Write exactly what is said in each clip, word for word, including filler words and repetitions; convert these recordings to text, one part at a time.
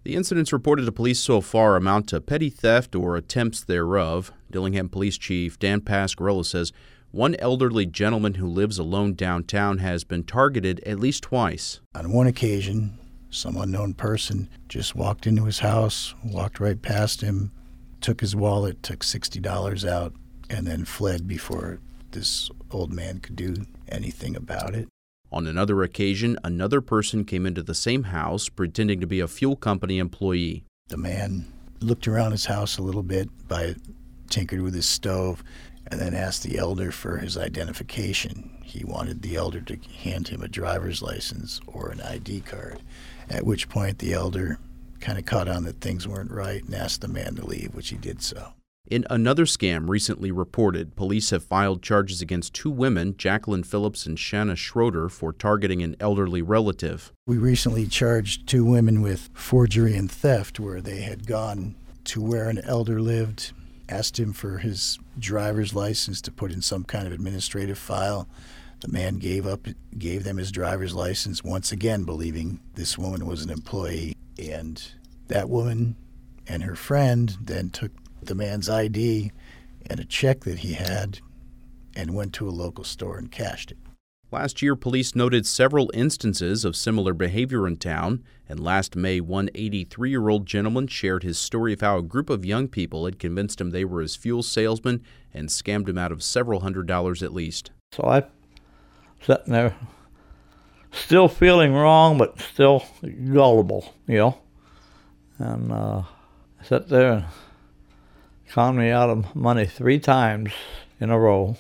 The incidents reported to police so far amount to petty theft or attempts thereof. Dillingham Police Chief Dan Pasquarello says one elderly gentleman who lives alone downtown has been targeted at least twice. On one occasion, some unknown person just walked into his house, walked right past him, took his wallet, took sixty dollars out, and then fled before this old man could do anything about it. On another occasion, another person came into the same house pretending to be a fuel company employee. The man looked around his house a little bit, by, tinkered with his stove, and then asked the elder for his identification. He wanted the elder to hand him a driver's license or an I D card, at which point the elder kind of caught on that things weren't right and asked the man to leave, which he did so. In another scam recently reported, police have filed charges against two women, Jacqueline Phillips and Shanna Schroeder, for targeting an elderly relative. We recently charged two women with forgery and theft, where they had gone to where an elder lived, asked him for his driver's license to put in some kind of administrative file. The man gave up, gave them his driver's license, once again believing this woman was an employee. And that woman and her friend then took the man's I D and a check that he had and went to a local store and cashed it. Last year, police noted several instances of similar behavior in town, and last May, one eighty-three-year-old gentleman shared his story of how a group of young people had convinced him they were his fuel salesmen and scammed him out of several hundred dollars at least. So I sitting there, still feeling wrong, but still gullible, you know, and uh, I sat there and conned me out of money three times in a row.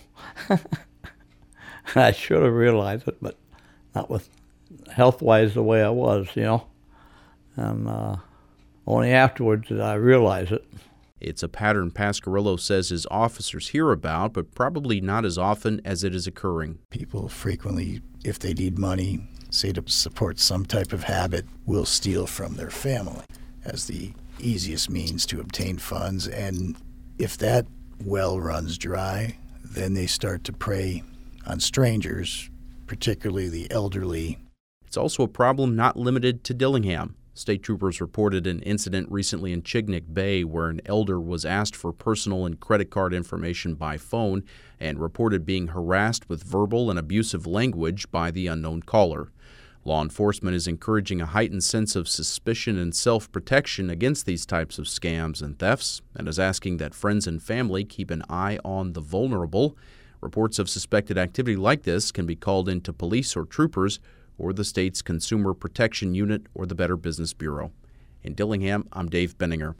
I should have realized it, but not with health-wise the way I was, you know. And uh, only afterwards did I realize it. It's a pattern Pasquarello says his officers hear about, but probably not as often as it is occurring. People frequently, if they need money, say to support some type of habit, will steal from their family as the easiest means to obtain funds, and if that well runs dry, then they start to prey on strangers, particularly the elderly. It's also a problem not limited to Dillingham. State troopers reported an incident recently in Chignik Bay where an elder was asked for personal and credit card information by phone and reported being harassed with verbal and abusive language by the unknown caller. Law enforcement is encouraging a heightened sense of suspicion and self-protection against these types of scams and thefts, and is asking that friends and family keep an eye on the vulnerable. Reports of suspected activity like this can be called in to police or troopers or the state's Consumer Protection Unit or the Better Business Bureau. In Dillingham, I'm Dave Benninger.